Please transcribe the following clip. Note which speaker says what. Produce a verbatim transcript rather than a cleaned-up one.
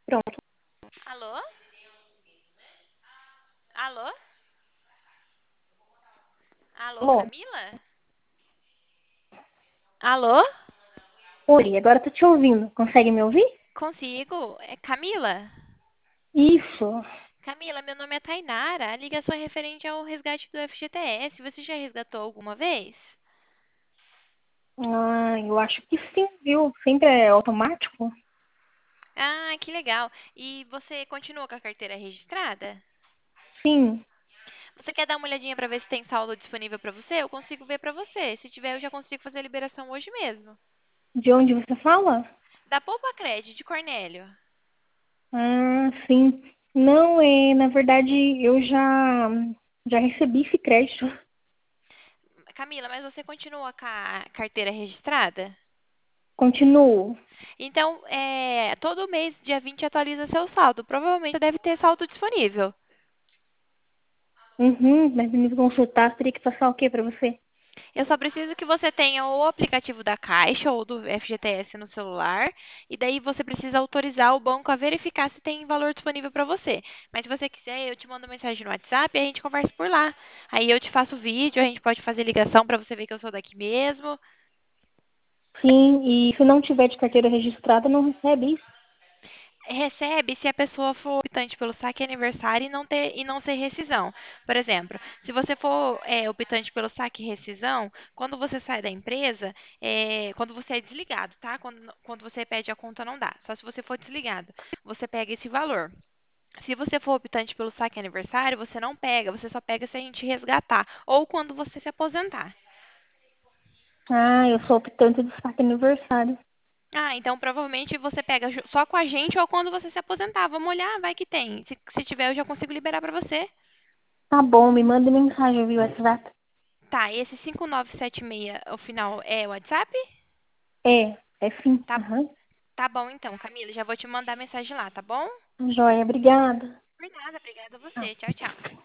Speaker 1: Pronto.
Speaker 2: Alô? Alô? Alô,
Speaker 1: Alô?
Speaker 2: Camila? Alô?
Speaker 1: Oi, agora tô te ouvindo. Consegue me ouvir?
Speaker 2: Consigo? É Camila?
Speaker 1: Isso.
Speaker 2: Camila, meu nome é Tainara. A ligação é referente ao resgate do F G T S. Você já resgatou alguma vez?
Speaker 1: Ah, eu acho que sim, viu? Sempre é automático?
Speaker 2: Ah, que legal. E você continua com a carteira registrada?
Speaker 1: Sim.
Speaker 2: Você quer dar uma olhadinha para ver se tem saldo disponível para você? Eu consigo ver para você. Se tiver, eu já consigo fazer a liberação hoje mesmo.
Speaker 1: De onde você fala?
Speaker 2: Da Poupa Cred, de Cornélio.
Speaker 1: Ah, sim. Não, é, na verdade, eu já, já recebi esse crédito.
Speaker 2: Camila, mas você continua com a carteira registrada?
Speaker 1: Continuo.
Speaker 2: Então, é, todo mês, dia vinte, atualiza seu saldo. Provavelmente você deve ter saldo disponível.
Speaker 1: Uhum, mas me consultar, teria que passar o quê pra você?
Speaker 2: Eu só preciso que você tenha o aplicativo da Caixa ou do F G T S no celular. E daí você precisa autorizar o banco a verificar se tem valor disponível para você. Mas se você quiser, eu te mando mensagem no WhatsApp e a gente conversa por lá. Aí eu te faço vídeo, a gente pode fazer ligação para você ver que eu sou daqui mesmo.
Speaker 1: Sim, e se não tiver de carteira registrada, não recebe isso?
Speaker 2: Recebe se a pessoa for optante pelo saque aniversário e não ter e não ser rescisão. Por exemplo, se você for é, optante pelo saque e rescisão, quando você sai da empresa, é, quando você é desligado, tá? Quando, quando você pede a conta não dá. Só se você for desligado, você pega esse valor. Se você for optante pelo saque aniversário, você não pega, você só pega se a gente resgatar ou quando você se aposentar.
Speaker 1: Ah, eu sou optante do saque aniversário.
Speaker 2: Ah, então provavelmente você pega ju- só com a gente ou quando você se aposentar. Vamos olhar, vai que tem. Se, se tiver, eu já consigo liberar pra você.
Speaker 1: Tá bom, me manda mensagem via WhatsApp.
Speaker 2: Tá, esse cinco nove sete seis, o final, é o WhatsApp?
Speaker 1: É, é sim.
Speaker 2: Tá,
Speaker 1: Aham.
Speaker 2: tá bom então, Camila. Já vou te mandar mensagem lá, tá bom?
Speaker 1: Joia, obrigada.
Speaker 2: Por nada, obrigada a
Speaker 1: Tchau.
Speaker 2: você. Tchau, tchau.